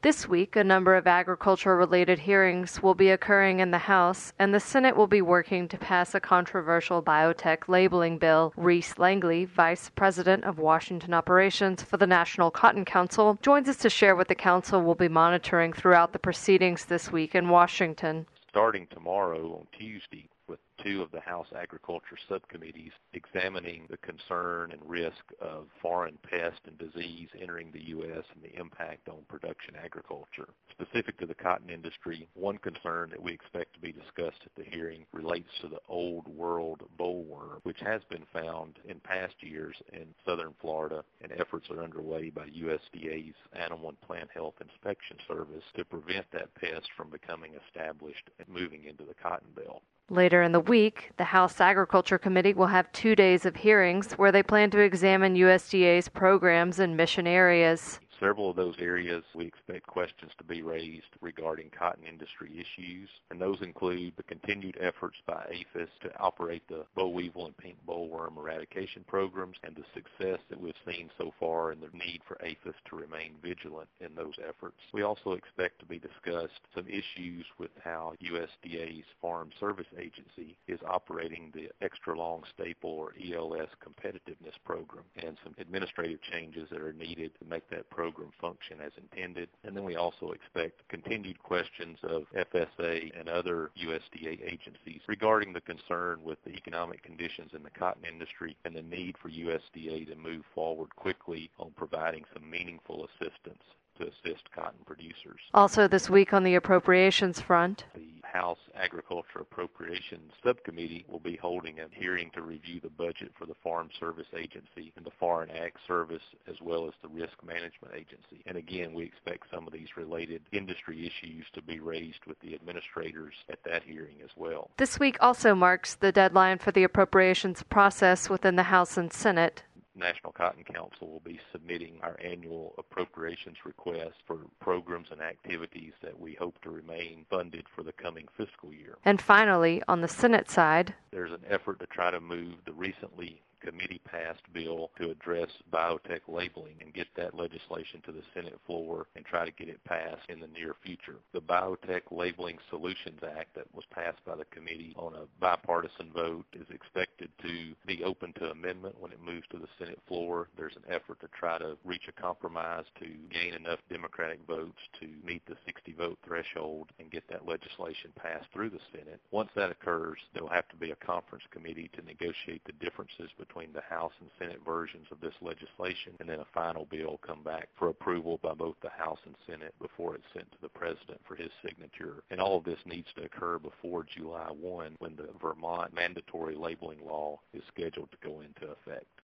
This week, a number of agriculture-related hearings will be occurring in the House, and the Senate will be working to pass a controversial biotech labeling bill. Reese Langley, Vice President of Washington Operations for the National Cotton Council, joins us to share what the Council will be monitoring throughout the proceedings this week in Washington. Starting tomorrow on Tuesday, with two of the House Agriculture subcommittees examining the concern and risk of foreign pest and disease entering the U.S. and the impact on production agriculture. Specific to the cotton industry, one concern that we expect to be discussed at the hearing relates to the Old World bollworm, which has been found in past years in southern Florida, and efforts are underway by USDA's Animal and Plant Health Inspection Service to prevent that pest from becoming established and moving into the cotton belt. Later in the week, the House Agriculture Committee will have 2 days of hearings where they plan to examine USDA's programs in mission areas. Several of those areas we expect questions to be raised regarding cotton industry issues, and those include the continued efforts by APHIS to operate the boll weevil and pink bollworm eradication programs and the success that we've seen so far and the need for APHIS to remain vigilant in those efforts. We also expect to be discussed some issues with how USDA's Farm Service Agency is operating the extra long staple or ELS competitiveness program and some administrative changes that are needed to make that program function as intended. And then we also expect continued questions of FSA and other USDA agencies regarding the concern with the economic conditions in the cotton industry and the need for USDA to move forward quickly on providing some meaningful assistance to assist cotton producers. Also this week on the appropriations front, the House Agriculture Appropriations Subcommittee will be holding a hearing to review the budget for the Farm Service Agency and the Foreign Ag Service, as well as the Risk Management Agency. And again, we expect some of these related industry issues to be raised with the administrators at that hearing as well. This week also marks the deadline for the appropriations process within the House and Senate. National Cotton Council will be submitting our annual appropriations request for programs and activities that we hope to remain funded for the coming fiscal year. And finally, on the Senate side, there's an effort to try to move the recently committee-passed bill to address biotech labeling and get that legislation to the Senate floor and try to get it passed in the near future. The Biotech Labeling Solutions Act that was passed by the committee on a bipartisan vote is expected to be open to amendment when it moves to the Senate floor. There's an effort to try to reach a compromise to gain enough Democratic votes to meet the 60-vote threshold and get that legislation passed through the Senate. Once that occurs, there will have to be a conference committee to negotiate the differences between the House and Senate versions of this legislation, and then a final bill come back for approval by both the House and Senate before it's sent to the President for his signature. And all of this needs to occur before July 1, when the Vermont mandatory labeling law is scheduled to go into effect.